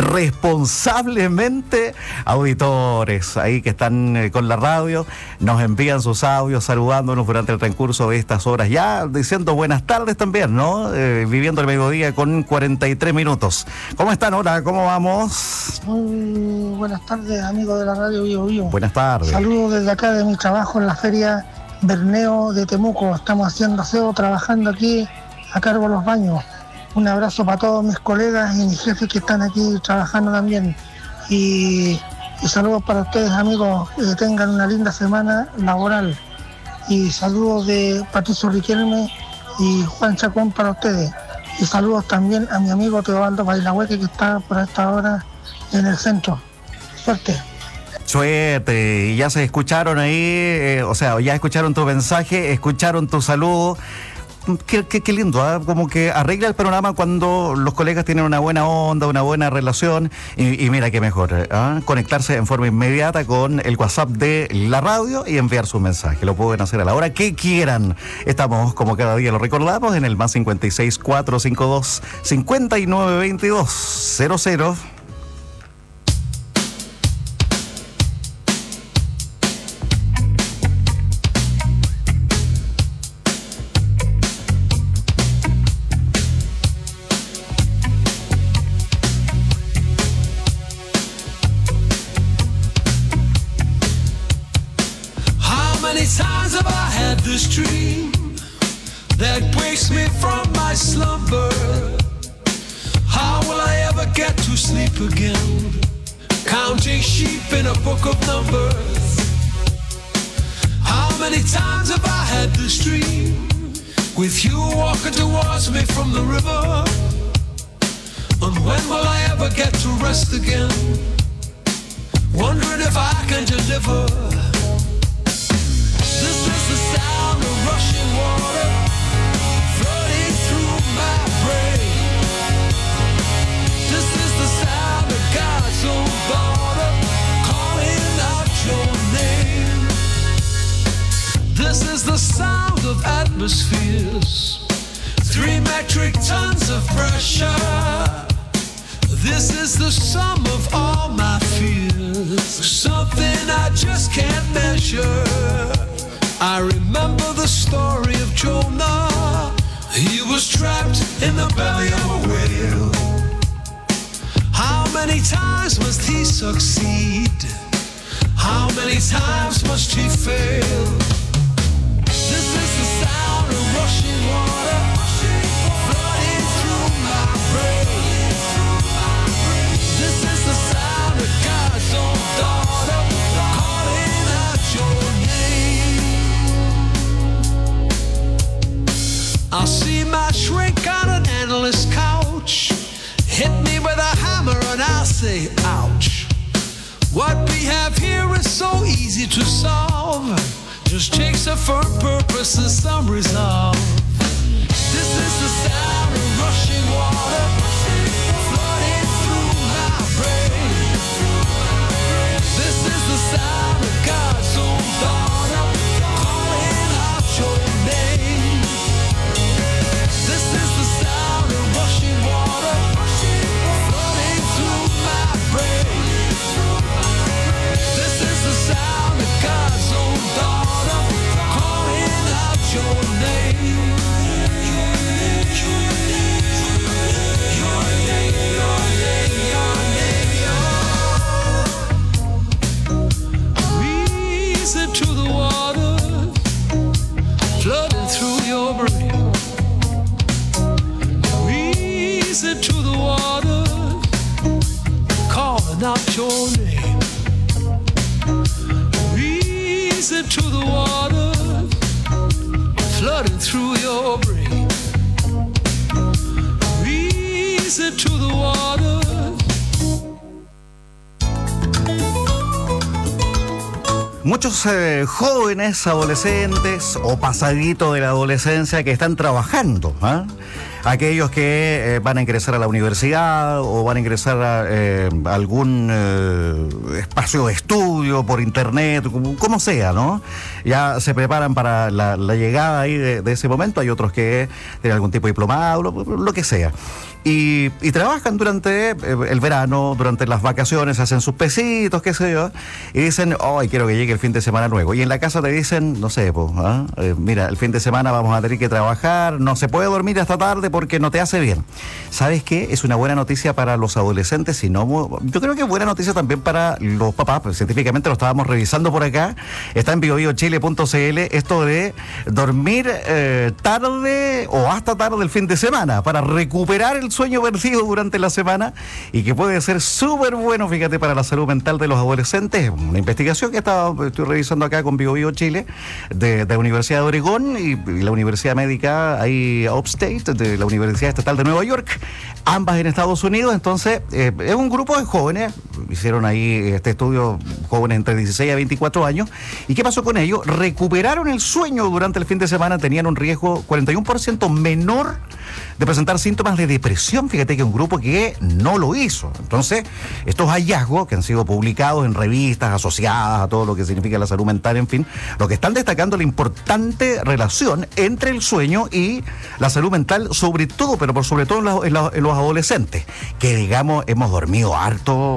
responsablemente, auditores ahí que están eh, con la radio, nos envían sus audios saludándonos durante el transcurso de estas horas, ya diciendo buenas tardes también, ¿no? Eh, viviendo el mediodía con cuarenta y tres minutos. ¿Cómo están? Hola, ¿cómo vamos? Muy buenas tardes, amigos de la radio Bio Bio. Buenas tardes. Saludos desde acá de mi trabajo en la feria Berneo de Temuco. Estamos haciendo aseo, trabajando aquí a cargo de los baños. Un abrazo para todos mis colegas y mis jefes que están aquí trabajando también. Y, y saludos para ustedes, amigos, que tengan una linda semana laboral. Y saludos de Patricio Riquelme y Juan Chacón para ustedes. Y saludos también a mi amigo Teobaldo Bailahueque, que está por esta hora en el centro. Suerte. Suerte, y ya se escucharon ahí, eh, o sea, ya escucharon tu mensaje, escucharon tu saludo. Qué, qué, qué lindo, ¿eh? Como que arregla el panorama cuando los colegas tienen una buena onda, una buena relación. Y, y mira qué mejor, ¿eh? Conectarse en forma inmediata con el WhatsApp de la radio y enviar su mensaje. Lo pueden hacer a la hora que quieran. Estamos, como cada día lo recordamos, en el más cincuenta y seis, cuatrocientos cincuenta y dos, cincuenta y nueve veintidós, cero cero. this dream that wakes me from my slumber. How will I ever get to sleep again? Counting sheep in a book of numbers. How many times have I had this dream with you walking towards me from the river? And when will I ever get to rest again? Wondering if I can deliver. This is the sound of rushing water flooding through my brain. This is the sound of God's own daughter calling out your name. This is the sound of atmospheres, three metric tons of pressure. This is the sum of all my fears, something I just can't measure. I remember the story of Jonah. He was trapped in the belly of a whale. How many times must he succeed? How many times must he fail? This is the sound of rushing water flooding through my brain. This is the sound of God's own daughter calling out your name. I'll see my shrink on an endless couch, hit me with a hammer and I'll say ouch. What we have here is so easy to solve, just takes a firm purpose and some resolve. This is the sound of rushing water flooding through my brain. This is the sound of God's own daughter calling out your name. This is the sound of rushing water flooding through my brain. This is the sound of God's own daughter calling out your name. Your name, your name, your name, your name. Reason to the water flooding through your brain. Reason to the water calling out your name. Reason to the water flooding through your brain. Reason to the water. Muchos eh, jóvenes, adolescentes o pasaditos de la adolescencia que están trabajando, ¿eh? Aquellos que eh, van a ingresar a la universidad o van a ingresar a eh, algún eh, espacio de estudio por internet, como, como sea, ¿no? Ya se preparan para la, la llegada ahí de, de ese momento. Hay otros que tienen algún tipo de diplomado, lo, lo que sea. Y, y trabajan durante el verano, durante las vacaciones, hacen sus pesitos, qué sé yo, y dicen, ay, quiero que llegue el fin de semana luego. Y en la casa te dicen, no sé, pues, ¿eh? Eh, mira, el fin de semana vamos a tener que trabajar, no se puede dormir hasta tarde porque no te hace bien. ¿Sabes qué? Es una buena noticia para los adolescentes, y no, yo creo que es buena noticia también para los papás, pues, científicamente lo estábamos revisando por acá, está en bio bio chile punto c l, esto de dormir eh, tarde o hasta tarde el fin de semana, para recuperar el sueño perdido durante la semana, y que puede ser súper bueno, fíjate, para la salud mental de los adolescentes. Una investigación que estaba, estoy revisando acá con Bio Bio Chile, de, de la Universidad de Oregón y, y la Universidad Médica ahí Upstate, de la Universidad Estatal de Nueva York, ambas en Estados Unidos. Entonces, eh, es un grupo de jóvenes, hicieron ahí este estudio, jóvenes entre dieciséis a veinticuatro años, y ¿qué pasó con ellos? Recuperaron el sueño durante el fin de semana, tenían un riesgo cuarenta y uno por ciento menor de presentar síntomas de depresión. Fíjate que un grupo que no lo hizo. Entonces, estos hallazgos que han sido publicados en revistas asociadas a todo lo que significa la salud mental, en fin, lo que están destacando la importante relación entre el sueño y la salud mental, sobre todo, pero por sobre todo en, la, en, la, en los adolescentes, que digamos hemos dormido harto cuando lo fuimos.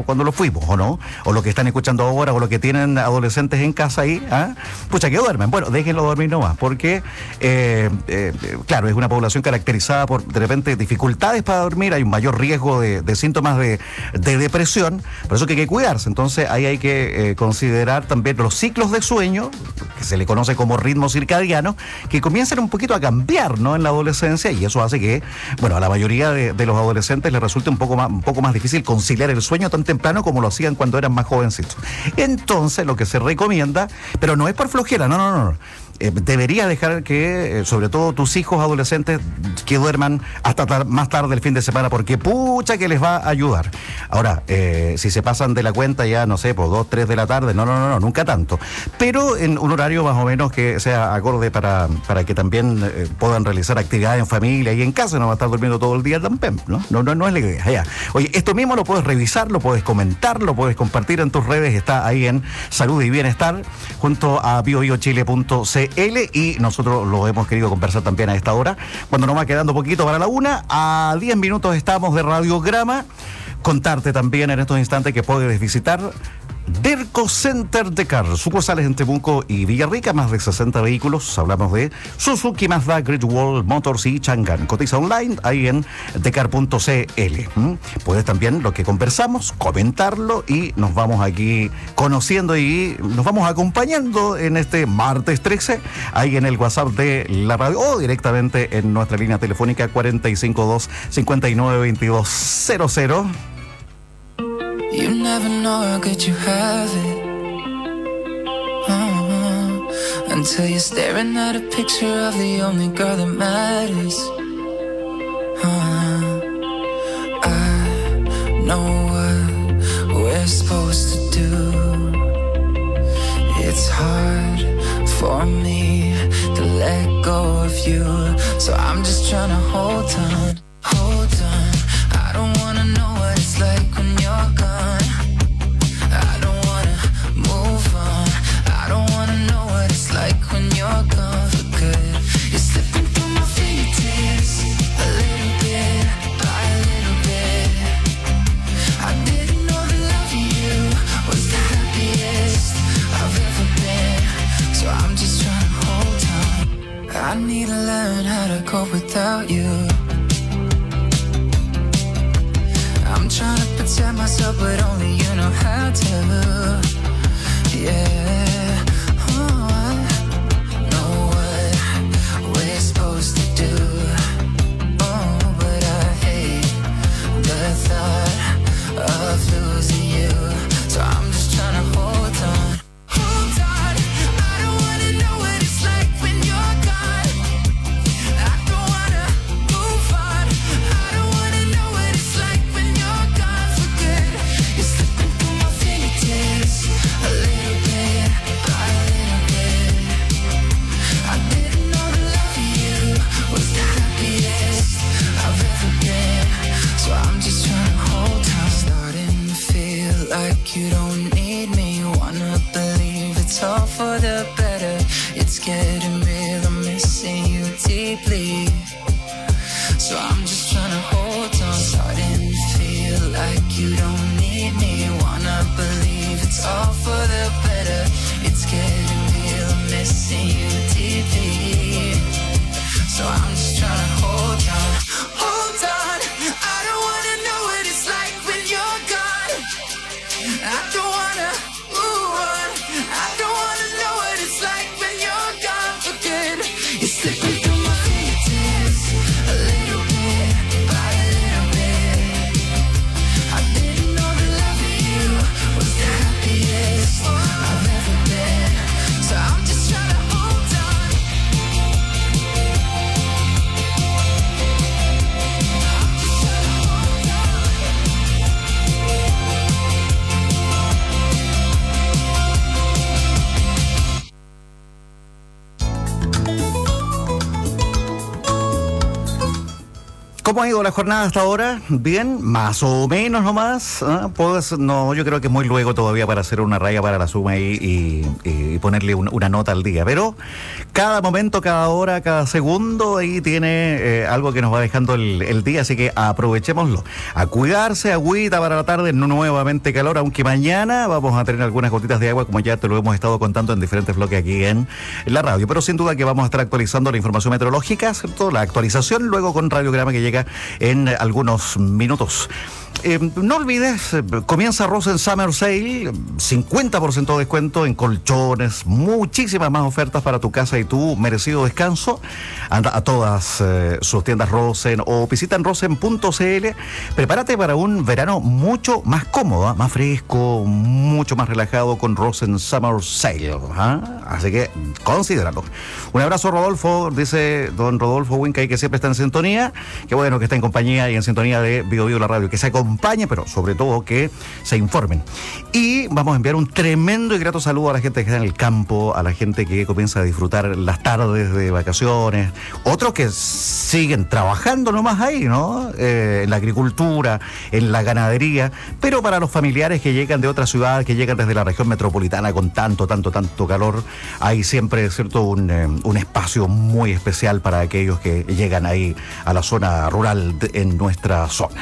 fuimos, ¿o no? O lo que están escuchando ahora, o lo que tienen adolescentes en casa ahí, ¿ah? Pucha, que duermen. Bueno, déjenlo dormir nomás, porque, eh, eh, claro, es una población caracterizada por, de repente, dificultades para dormir, hay un mayor riesgo de, de síntomas de, de depresión, por eso que hay que cuidarse. Entonces, ahí hay que eh, considerar también los ciclos de sueño, que se le conoce como ritmo circadiano, que comienzan un poquito a cambiar, ¿no?, en la adolescencia, y eso hace que, bueno, a la mayoría de, de los adolescentes les resulte un poco más, un poco más difícil conciliar el sueño tan temprano como lo hacían cuando eran más jovencitos. Entonces, lo que se recomienda, pero no es por flojera, no, no, no, no. Eh, debería dejar que, eh, sobre todo tus hijos adolescentes, que duerman hasta tar- más tarde el fin de semana, porque pucha que les va a ayudar. Ahora, eh, si se pasan de la cuenta ya, no sé, por dos, tres de la tarde, no, no, no, no, nunca tanto. Pero en un horario más o menos que sea acorde para, para que también eh, puedan realizar actividades en familia y en casa, no va a estar durmiendo todo el día también, ¿no? No, no, no es la idea. Ya. Oye, esto mismo lo puedes revisar, lo puedes comentar, lo puedes compartir en tus redes, está ahí en Salud y Bienestar, junto a bio bio chile punto c l, y nosotros lo hemos querido conversar también a esta hora, cuando nos va quedando poquito para la una. A diez minutos estamos de Radiograma. Contarte también en estos instantes que puedes visitar Derco Center de Car, sucursales en Temuco y Villarrica, más de sesenta vehículos. Hablamos de Suzuki, Mazda, Great Wall Motors y Chang'an. Cotiza online ahí en decar punto c l. ¿Mm? Puedes también, lo que conversamos, comentarlo, y nos vamos aquí conociendo y nos vamos acompañando en este martes trece, ahí en el WhatsApp de la radio, o directamente en nuestra línea telefónica cuarenta y cinco dos, cincuenta y nueve, veintidós cero cero. You never know how good you have it, uh-huh. Until you're staring at a picture of the only girl that matters, uh-huh. I know what we're supposed to do. It's hard for me to let go of you, so I'm just trying to hold on, hold on. I don't wanna know what it's like when you're gone. I don't wanna move on. I don't wanna know what it's like when you're gone for good. You're slipping through my fingertips, a little bit, by a little bit. I didn't know that loving you was the happiest I've ever been, so I'm just trying to hold on. I need to learn how to cope without you. I'm trying to protect myself, but only you know how to. Yeah, oh, I know what we're supposed to do. Oh, but I hate the thought of losing you, so I'm just trying to hold on. Hold on, I don't wanna know what it's like when you're gone. I don't wanna move on. I don't wanna know what it's like when you're gone for good. You're slipping through my fingertips, a little bit, by a little bit. I didn't know that loving you was the happiest I've ever been, so I'm just trying to hold on. Starting to feel like you don't need me. Wanna believe it's all for the better. It's getting real, I'm missing you deeply, so I'm just trying to hold on. Starting to feel like you don't need me. Wanna believe it's all for the better. It's getting real, I'm missing you deeply, so I'm just trying to hold on. Hold on, I don't wanna know what it's like when you're gone. I don't wanna move on. I don't wanna know what it's like when you're gone for good. You're slipping through my fingertips, a little bit, by a little bit. I didn't know that loving you was the happiest I've ever been, so I'm just trying to hold ¿Cómo ha ido la jornada hasta ahora? ¿Bien? ¿Más o menos nomás? ¿Ah? Pues no, yo creo que muy luego todavía para hacer una raya para la suma y, y, y ponerle un, una nota al día. Pero cada momento, cada hora, cada segundo ahí tiene eh, algo que nos va dejando el, el día, así que aprovechémoslo. A cuidarse, agüita para la tarde, no nuevamente calor, aunque mañana vamos a tener algunas gotitas de agua, como ya te lo hemos estado contando en diferentes bloques aquí en la radio. Pero sin duda que vamos a estar actualizando la información meteorológica, ¿cierto? La actualización luego con Radiograma que llega en algunos minutos. Eh, no olvides, eh, comienza Rosen Summer Sale, cincuenta por ciento de descuento en colchones, muchísimas más ofertas para tu casa y tu merecido descanso. Anda a todas eh, sus tiendas Rosen o visita en rosen punto c l. Prepárate para un verano mucho más cómodo, ¿eh? Más fresco, mucho más relajado con Rosen Summer Sale. ¿eh? Así que considéralo. Un abrazo, Rodolfo, dice don Rodolfo Wincay, que siempre está en sintonía. Qué bueno que está en compañía y en sintonía de Bio Bio la radio, que se acompañe, pero sobre todo que se informen. Y vamos a enviar un tremendo y grato saludo a la gente que está en el campo, a la gente que comienza a disfrutar las tardes de vacaciones, otros que siguen trabajando nomás ahí, ¿no? Eh, en la agricultura, en la ganadería, pero para los familiares que llegan de otras ciudades, que llegan desde la región metropolitana con tanto, tanto, tanto calor, hay siempre, ¿cierto?, un, eh, un espacio muy especial para aquellos que llegan ahí a la zona rural de, en nuestra zona.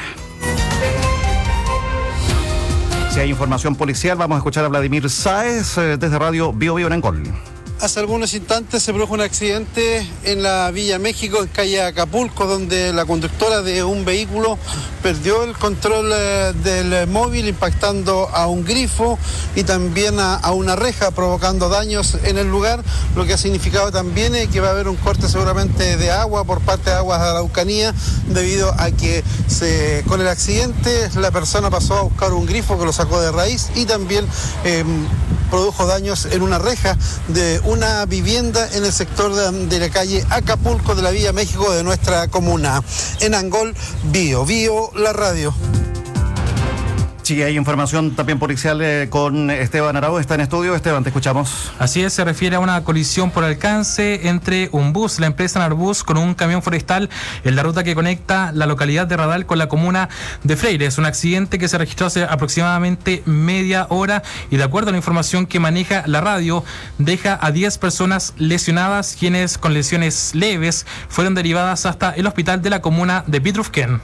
Si hay información policial, vamos a escuchar a Vladimir Sáez eh, desde Radio Bio Bio en Angol. Hace algunos instantes se produjo un accidente en la Villa México, en calle Acapulco, donde la conductora de un vehículo perdió el control eh, del móvil, impactando a un grifo y también a, a una reja, provocando daños en el lugar, lo que ha significado también eh, que va a haber un corte seguramente de agua por parte de Aguas de Araucanía, debido a que se, con el accidente la persona pasó a buscar un grifo que lo sacó de raíz y también eh, produjo daños en una reja de una vivienda en el sector de, de la calle Acapulco de la Villa México de nuestra comuna. En Angol, Bio Bio, la radio. Sí, hay información también policial eh, con Esteban Arau, está en estudio. Esteban, te escuchamos. Así es, se refiere a una colisión por alcance entre un bus, la empresa Narbus, con un camión forestal en la ruta que conecta la localidad de Radal con la comuna de Freire. Es un accidente que se registró hace aproximadamente media hora y, de acuerdo a la información que maneja la radio, deja a diez personas lesionadas, quienes con lesiones leves fueron derivadas hasta el hospital de la comuna de Pitrufquén.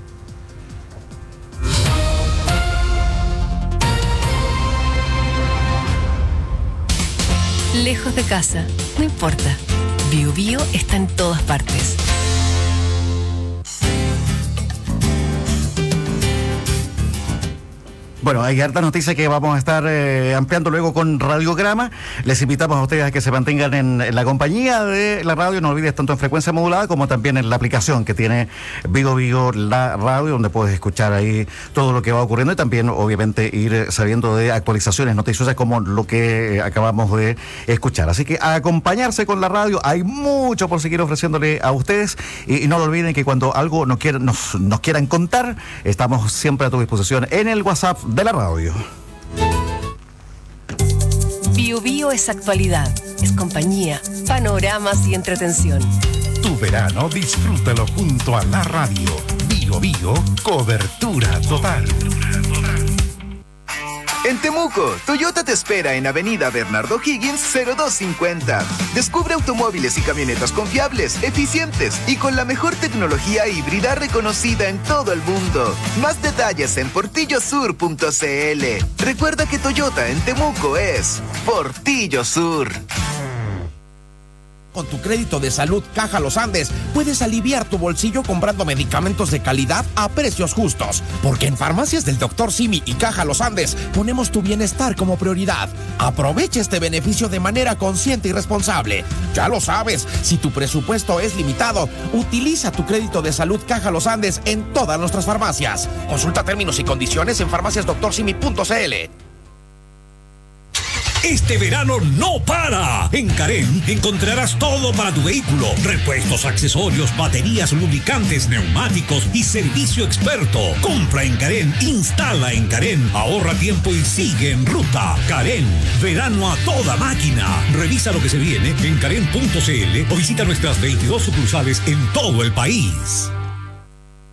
Lejos de casa, no importa. Bio Bio está en todas partes. Bueno, hay harta noticia que vamos a estar eh, ampliando luego con Radiograma. Les invitamos a ustedes a que se mantengan en, en la compañía de la radio. No olvides, tanto en frecuencia modulada como también en la aplicación que tiene Bio Bio la radio, donde puedes escuchar ahí todo lo que va ocurriendo y también, obviamente, ir sabiendo de actualizaciones noticiosas como lo que acabamos de escuchar. Así que a acompañarse con la radio, hay mucho por seguir ofreciéndole a ustedes y, y no lo olviden que cuando algo nos quieran, nos, nos quieran contar, estamos siempre a tu disposición en el WhatsApp de la radio. Bio Bio es actualidad, es compañía, panoramas y entretención. Tu verano disfrútalo junto a la radio. Bio Bio, cobertura total. En Temuco, Toyota te espera en Avenida Bernardo Higgins cero dos cincuenta. Descubre automóviles y camionetas confiables, eficientes y con la mejor tecnología híbrida reconocida en todo el mundo. Más detalles en portillo sur punto c l. Recuerda que Toyota en Temuco es Portillo Sur. Con tu crédito de salud Caja Los Andes, puedes aliviar tu bolsillo comprando medicamentos de calidad a precios justos. Porque en Farmacias del doctor Simi y Caja Los Andes ponemos tu bienestar como prioridad. Aprovecha este beneficio de manera consciente y responsable. Ya lo sabes, si tu presupuesto es limitado, utiliza tu crédito de salud Caja Los Andes en todas nuestras farmacias. Consulta términos y condiciones en farmacias doctor simi punto c l. Este verano no para. En Carén encontrarás todo para tu vehículo: repuestos, accesorios, baterías, lubricantes, neumáticos y servicio experto. Compra en Carén, instala en Carén, ahorra tiempo y sigue en ruta. Carén, verano a toda máquina. Revisa lo que se viene en carén punto c l o visita nuestras veintidós sucursales en todo el país.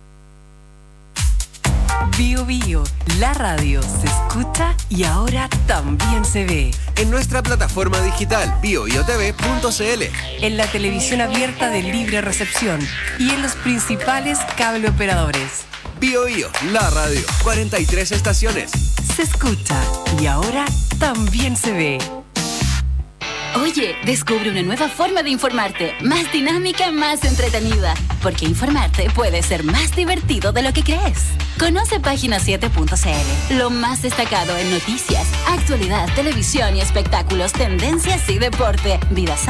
Bio Bio, la radio se escucha y ahora también se ve. En nuestra plataforma digital bio bio t v punto c l, en la televisión abierta de libre recepción y en los principales cable operadores. Bio Bio, la radio, cuarenta y tres estaciones. Se escucha y ahora también se ve. Oye, descubre una nueva forma de informarte, más dinámica, más entretenida, porque informarte puede ser más divertido de lo que crees. Conoce página siete punto c l, lo más destacado en noticias, actualidad, televisión y espectáculos, tendencias y deporte, vida sana